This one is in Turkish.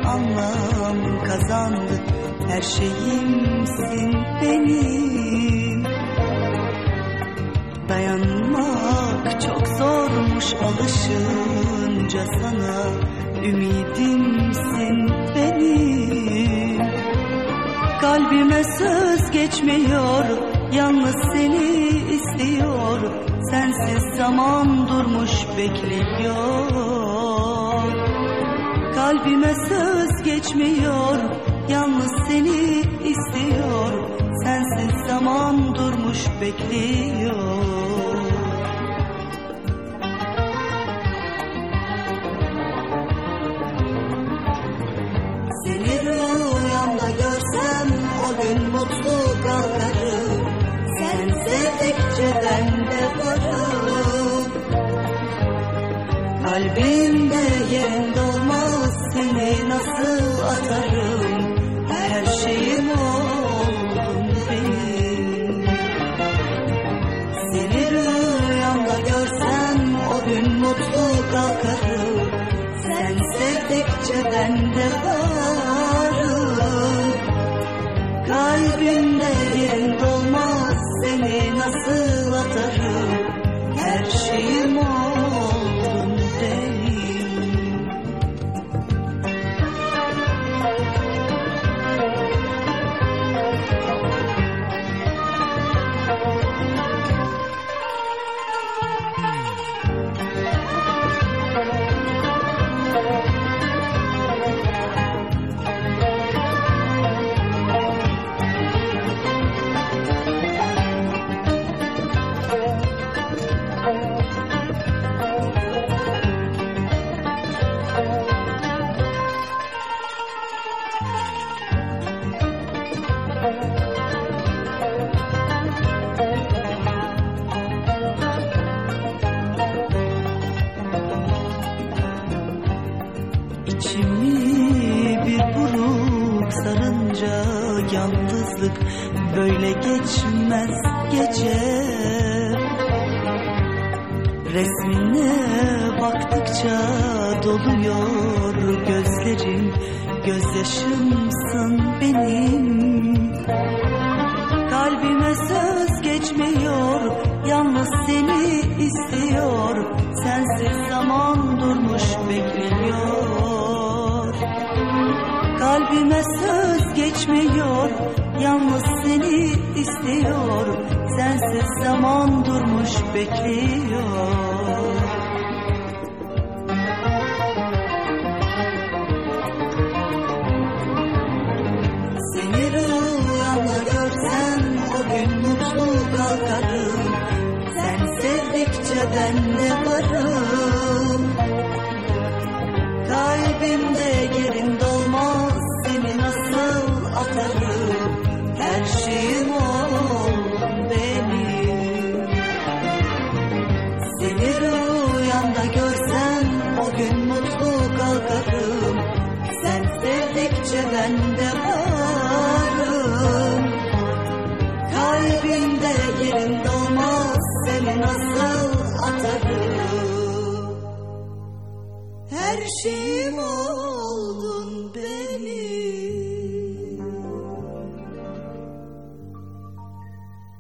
anlam kazandı. Her şeyimsin benim. Dayanmak çok zormuş alışınca sana. Ümidimsin benim. Kalbime söz geçmiyor, yalnız seni istiyor. Sensiz zaman durmuş bekliyor. Kalbime söz geçmiyor, yalnız seni istiyor. Sensiz zaman durmuş bekliyor. Seni rüyamda görsem o gün mutlu kalkarım. Sen sevdikçe ben de varım. Kalbimde yerin dolmaz, seni nasıl atarım. Her şeyim oldun benim. Seni rüyamda görsem o gün mutlu kalkarım. Sen sevdikçe ben de varım. Kalbimde yerin dolmaz, seni nasıl atarım. Her şeyim oldun benim. İçimi bir buruk sarınca yalnızlık böyle geçmez gece. Resmine baktıkça doluyor gözlerim. Gözyaşımsın benim. Kalbime söz geçmiyor, yalnız seni istiyor. Sensiz zaman durmuş bekliyor. Kalbime söz geçmiyor, yalnız seni istiyor. Sensiz zaman durmuş bekliyor. Seni rüyamda görsem o gün mutlu kalkarım. Sen sevdikçe ben de varım. Kalbimde yerin dolmaz, seni nasıl atarım. Her şeyim oldun benim. Seni rüyamda görsem o gün mutlu kalkarım. Sen sevdikçe ben de varım. Kalbimde yerin dolmaz, seni nasıl atarım. Her şeyim o.